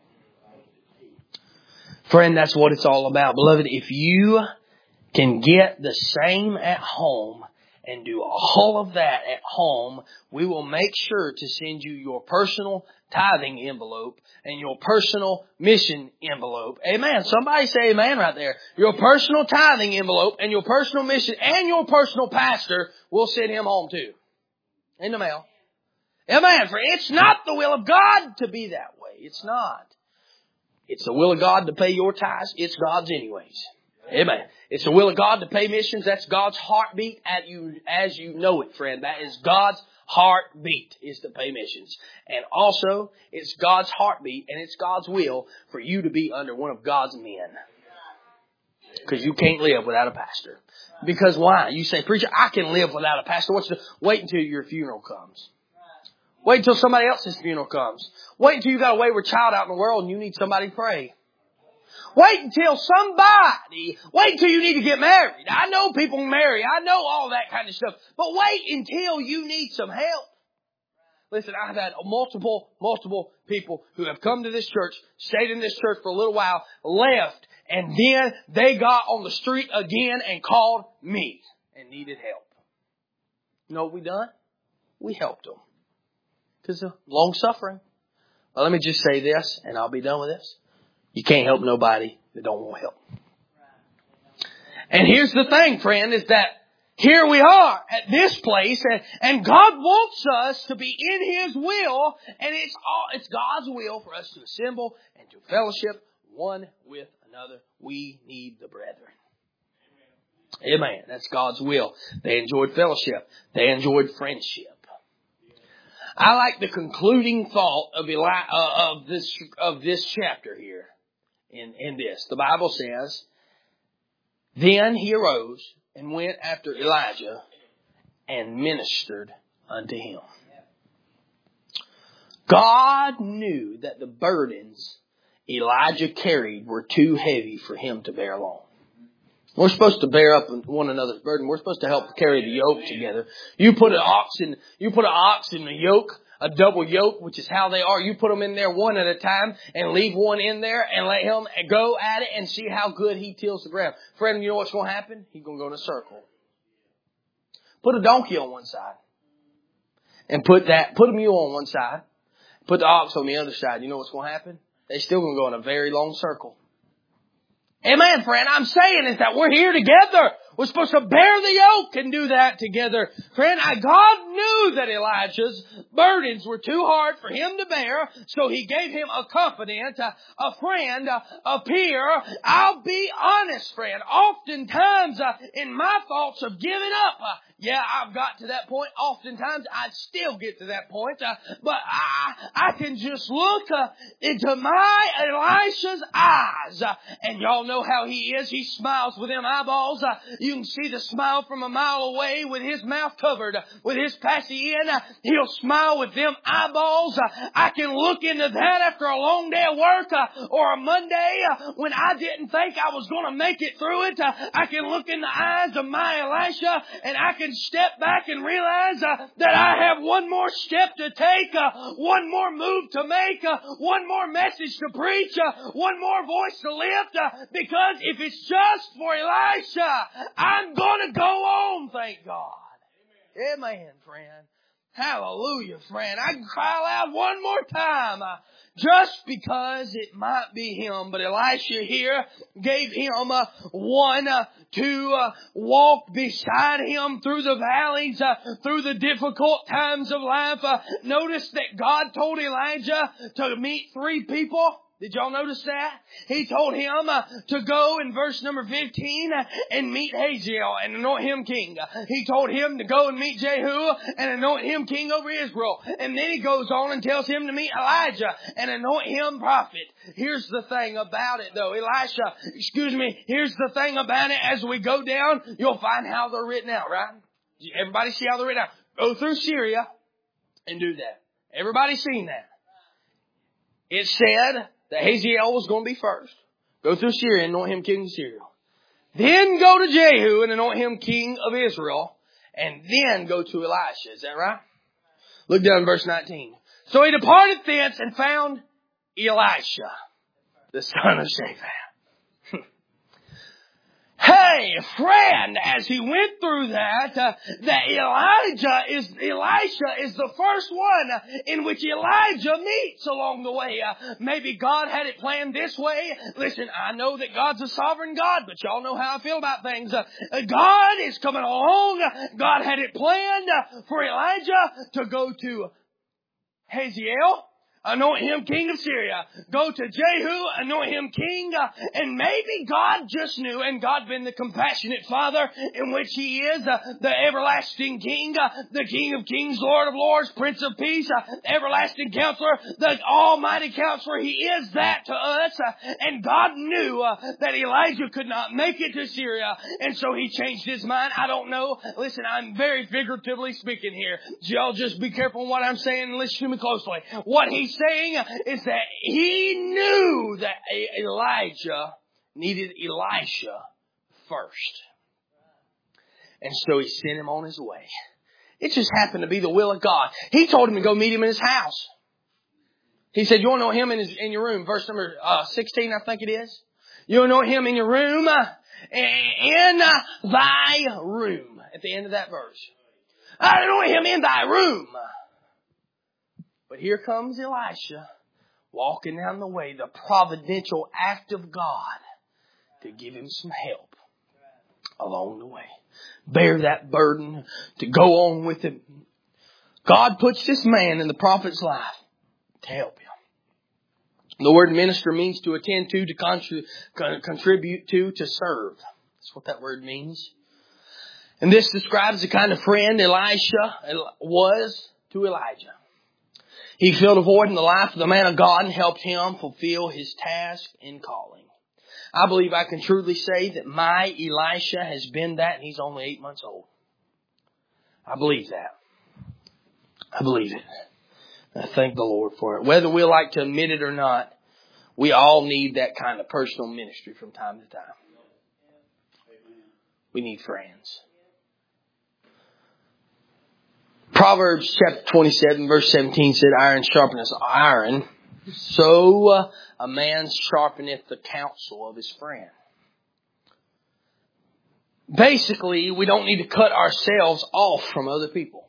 Friend, that's what it's all about. Beloved, if you can get the same at home and do all of that at home, we will make sure to send you your personal tithing envelope and your personal mission envelope. Amen. Somebody say amen right there. Your personal tithing envelope and your personal mission and your personal pastor will send him home too. In the mail. Amen. For it's not the will of God to be that way. It's not. It's the will of God to pay your tithes. It's God's anyways. Amen. It's the will of God to pay missions. That's God's heartbeat at you, as you know it, friend. That is God's heartbeat, is to pay missions. And also, it's God's heartbeat and it's God's will for you to be under one of God's men. Because you can't live without a pastor. Because why? You say, preacher, I can live without a pastor. What's the, wait until your funeral comes. Wait until somebody else's funeral comes. Wait until you got a wayward child out in the world and you need somebody to pray. Wait until somebody, wait until you need to get married. I know people marry. I know all that kind of stuff. But wait until you need some help. Listen, I've had multiple, multiple people who have come to this church, stayed in this church for a little while, left, and then they got on the street again and called me and needed help. You know what we done? We helped them. Because of long suffering. Well, let me just say this, and I'll be done with this. You can't help nobody that don't want help. And here's the thing, friend, is that here we are at this place, and, and God wants us to be in His will, and it's all, it's God's will for us to assemble and to fellowship one with another. We need the brethren. Amen. That's God's will. They enjoyed fellowship. They enjoyed friendship. I like the concluding thought of Eli, uh, of this of this chapter here. In, in this, the Bible says, then he arose and went after Elijah and ministered unto him. God knew that the burdens Elijah carried were too heavy for him to bear alone. We're supposed to bear up one another's burden. We're supposed to help carry the yoke together. You put an ox in, you put an ox in a yoke, a double yoke, which is how they are. You put them in there one at a time and leave one in there and let him go at it and see how good he tills the ground. Friend, you know what's going to happen? He's going to go in a circle. Put a donkey on one side and put that, put a mule on one side, put the ox on the other side. You know what's going to happen? They're still going to go in a very long circle. Amen, friend. I'm saying is that we're here together. We're supposed to bear the yoke and do that together. Friend, I, God knew that Elijah's burdens were too hard for him to bear, so He gave him a confidant, a, a friend, a, a peer. I'll be honest, friend. Oftentimes, uh, in my thoughts of giving up, uh, yeah, I've got to that point. Oftentimes, I still get to that point. Uh, but I, I can just look uh, into my Elisha's eyes. Uh, and y'all know how he is. He smiles with them eyeballs. Uh, you can see the smile from a mile away with his mouth covered. Uh, with his passy in, uh, he'll smile with them eyeballs. Uh, I can look into that after a long day of work uh, or a Monday uh, when I didn't think I was going to make it through it. Uh, I can look in the eyes of my Elisha and I can step back and realize uh, that I have one more step to take, uh, one more move to make, uh, one more message to preach, uh, one more voice to lift, uh, because if it's just for Elisha, I'm going to go on, thank God. Amen, friend. Hallelujah, friend. I can cry aloud one more time. Uh, just because it might be him. But Elisha here gave him uh, one uh, to uh, walk beside him through the valleys, uh, through the difficult times of life. Uh, notice that God told Elijah to meet three people. Did y'all notice that? He told him uh, to go in verse number fifteen uh, and meet Hazael and anoint him king. Uh, he told him to go and meet Jehu and anoint him king over Israel. And then he goes on and tells him to meet Elijah and anoint him prophet. Here's the thing about it though. Elisha, excuse me, here's the thing about it. As we go down, you'll find how they're written out, right? Everybody see how they're written out? Go through Syria and do that. Everybody seen that? It said that Hazael was going to be first. Go through Syria and anoint him king of Syria. Then go to Jehu and anoint him king of Israel. And then go to Elisha. Is that right? Look down in verse nineteen. So he departed thence and found Elisha, the son of Shaphat. Hey! say, friend, as he went through that, uh, that Elijah is, Elisha is the first one in which Elijah meets along the way. Uh, maybe God had it planned this way. Listen, I know that God's a sovereign God, but y'all know how I feel about things. Uh, God is coming along. God had it planned uh, for Elijah to go to Hazael, anoint him king of Syria. Go to Jehu, anoint him king. Uh, and maybe God just knew, and God being the compassionate Father in which He is, uh, the everlasting King, uh, the King of Kings, Lord of Lords, Prince of Peace, uh, everlasting Counselor, the Almighty Counselor. He is that to us. Uh, and God knew uh, that Elijah could not make it to Syria. And so He changed His mind. I don't know. Listen, I'm very figuratively speaking here. Y'all just be careful in what I'm saying and listen to me closely. What He's saying is that He knew that Elijah needed Elisha first. And so He sent him on his way. It just happened to be the will of God. He told him to go meet him in his house. He said, you want to know him in, his, in your room? Verse number uh, sixteen, I think it is. You want to know him in your room? Uh, in uh, thy room. At the end of that verse. I know him in thy room. But here comes Elisha walking down the way, the providential act of God to give him some help along the way. Bear that burden, to go on with him. God puts this man in the prophet's life to help him. The word minister means to attend to, to contri- contribute to, to serve. That's what that word means. And this describes the kind of friend Elisha was to Elijah. He filled a void in the life of the man of God and helped him fulfill his task and calling. I believe I can truly say that my Elisha has been that, and he's only eight months old. I believe that. I believe it. I thank the Lord for it. Whether we like to admit it or not, we all need that kind of personal ministry from time to time. We need friends. Proverbs chapter twenty-seven verse seventeen said, iron sharpeneth iron, so uh, a man sharpeneth the counsel of his friend. Basically, we don't need to cut ourselves off from other people.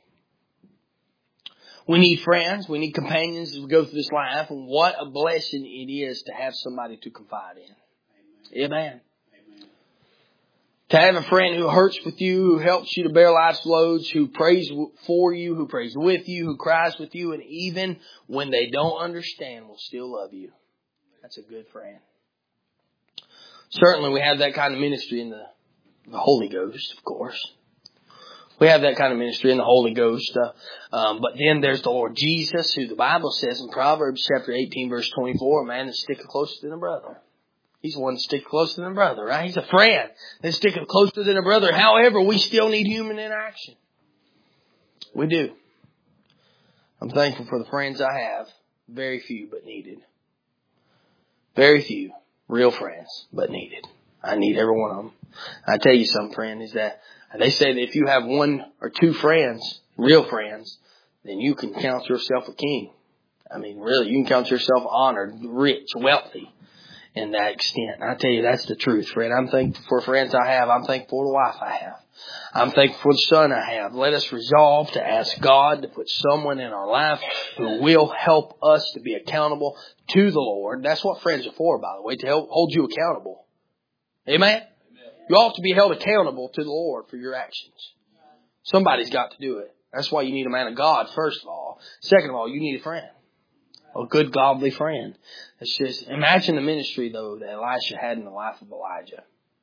We need friends, we need companions as we go through this life, and what a blessing it is to have somebody to confide in. Amen. Amen. To have a friend who hurts with you, who helps you to bear life's loads, who prays for you, who prays with you, who cries with you, and even when they don't understand, will still love you. That's a good friend. Certainly we have that kind of ministry in the, the Holy Ghost, of course. We have that kind of ministry in the Holy Ghost. Uh, um, but then there's the Lord Jesus, who the Bible says in Proverbs chapter eighteen verse twenty-four, a man that sticketh closer than a brother. He's one that sticks closer than a brother, right? He's a friend that sticks closer than a brother. However, we still need human interaction. We do. I'm thankful for the friends I have. Very few, but needed. Very few real friends, but needed. I need every one of them. I tell you something, friend, is that they say that if you have one or two friends, real friends, then you can count yourself a king. I mean, really, you can count yourself honored, rich, wealthy. In that extent. I tell you, that's the truth, friend. I'm thankful for friends I have. I'm thankful for the wife I have. I'm thankful for the son I have. Let us resolve to ask God to put someone in our life who will help us to be accountable to the Lord. That's what friends are for, by the way, to help hold you accountable. Amen? Amen. You ought to be held accountable to the Lord for your actions. Somebody's got to do it. That's why you need a man of God, first of all. Second of all, you need a friend. A good, godly friend. It's just, imagine the ministry, though, that Elisha had in the life of Elijah.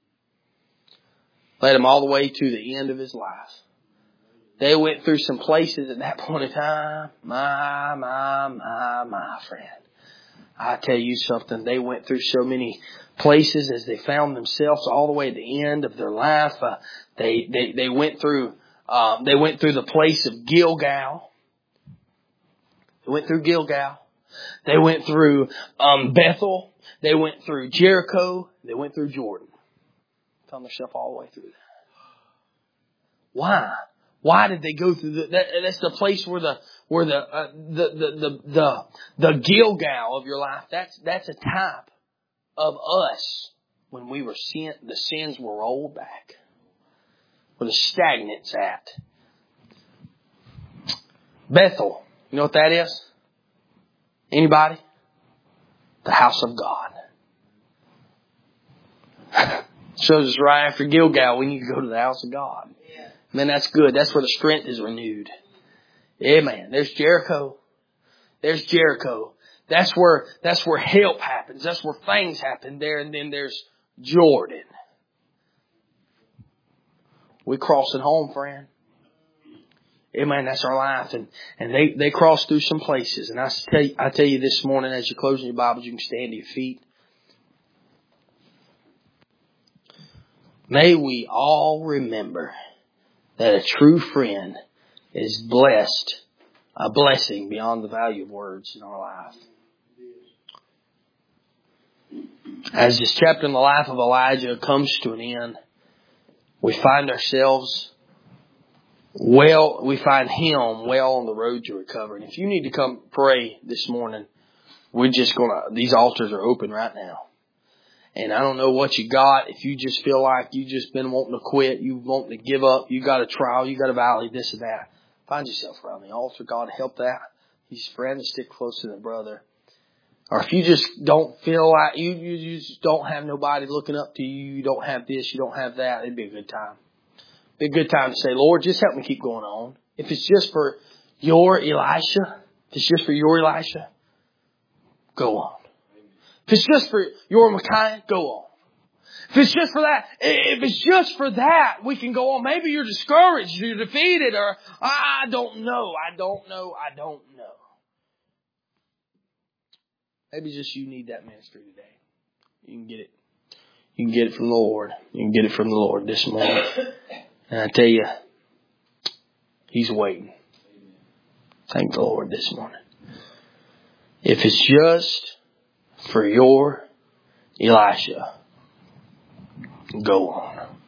Led him all the way to the end of his life. They went through some places at that point in time. My, my, my, my friend. I tell you something. They went through so many places as they found themselves all the way at the end of their life. Uh, they, they, they went through, uh, they went through the place of Gilgal. They went through Gilgal. They went through um, Bethel. They went through Jericho. They went through Jordan. Found themselves all the way through that. Why? Why did they go through the, that? That's the place where the where the uh, the, the the the the Gilgal of your life. That's that's a type of us when we were sin, the sins were rolled back. Where the stagnant's at. Bethel. You know what that is? Anybody? The house of God. Shows us right after Gilgal, we need to go to the house of God. Yeah. Man, that's good. That's where the strength is renewed. Yeah, man. There's Jericho. There's Jericho. That's where, that's where help happens. That's where things happen there. And then there's Jordan. We're crossing home, friend. Yeah, man, that's our life. And, and they, they cross through some places. And I tell you, I tell you this morning, as you're closing your Bibles, you can stand to your feet. May we all remember that a true friend is blessed, a blessing beyond the value of words in our life. As this chapter in the life of Elijah comes to an end, we find ourselves well, we find him well on the road to recovery. And if you need to come pray this morning, we're just gonna, these altars are open right now. And I don't know what you got. If you just feel like you just been wanting to quit, you wanting to give up, you got a trial, you got a valley, this and that. Find yourself around the altar. God, help that. He's friend, stick close to the brother. Or if you just don't feel like you, you just don't have nobody looking up to you, you don't have this, you don't have that, it'd be a good time. It'd be a good time to say, Lord, just help me keep going on. If it's just for your Elisha, if it's just for your Elisha, go on. If it's just for your Micaiah, go on. If it's just for that, if it's just for that, we can go on. Maybe you're discouraged, you're defeated, or I don't know, I don't know, I don't know. Maybe just you need that ministry today. You can get it. You can get it from the Lord. You can get it from the Lord this morning. And I tell you, He's waiting. Thank the Lord this morning. If it's just for your Elisha, go on.